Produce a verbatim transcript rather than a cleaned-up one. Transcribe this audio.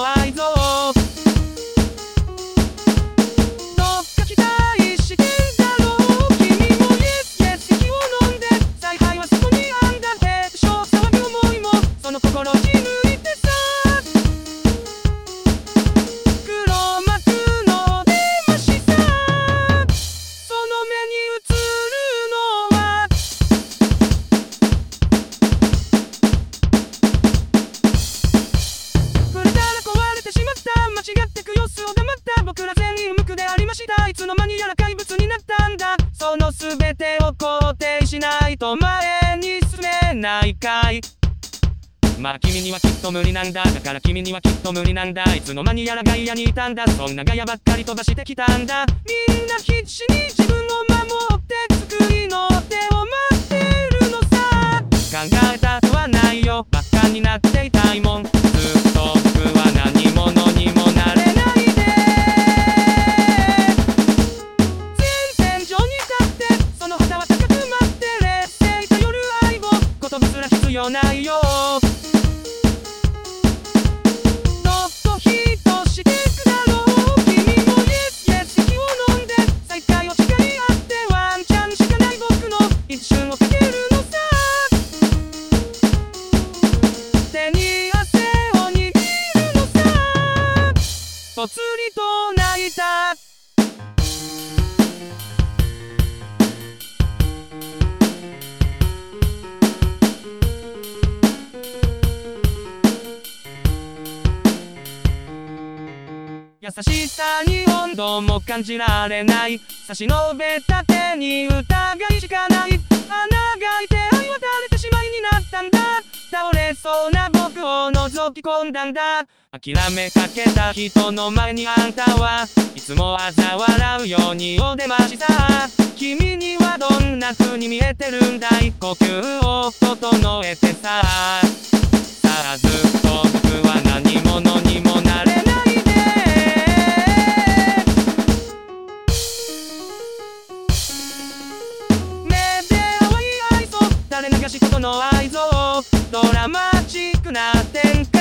愛憎。どっか期待してんだろう。君もイエスイエス息を飲んで、采配はそこにあんだって。少騒ぐ思いもその心を貫いてさ。黒幕の出ましさ。その目に映るのは触れたら壊れてしまった。間違ってく様子を黙った。僕ら全員無垢でありました。いつの間にやら怪物になったんだ。その全てを肯定しないと前に進めないかい。まあ君にはきっと無理なんだ。だから君にはきっと無理なんだ。いつの間にやら外野にいたんだ。そんなガヤばっかり飛ばしてきたんだ。みんな必死に自分を守って救いの手を待ってるのさ。考えたくはないよ。バカになっていたいもん。ずっと僕は何者にもなれないで。前線上に立ってその旗は高く舞って劣勢頼る愛を言葉すら必要ないよ。どっとヒットしてくだろう。君もイエスイエス息を飲んで、再会を誓い合ってワンチャンしかない僕の一瞬をかけるのさ。手に汗を握るのさ。ぽつりと泣いた。優しさに温度も感じられない。差し伸べた手に疑いしかない。穴が開いて愛は垂れてしまいになったんだ。倒れそうな僕を覗き込んだんだ。諦めかけた人の前にあんたはいつも嘲笑うようにお出ました。君にはどんな風に見えてるんだい。呼吸を整えてさ。さあずっと僕は何者にもなれないで。目で淡い愛想垂れ流しことの愛憎。ドラマチックな展開。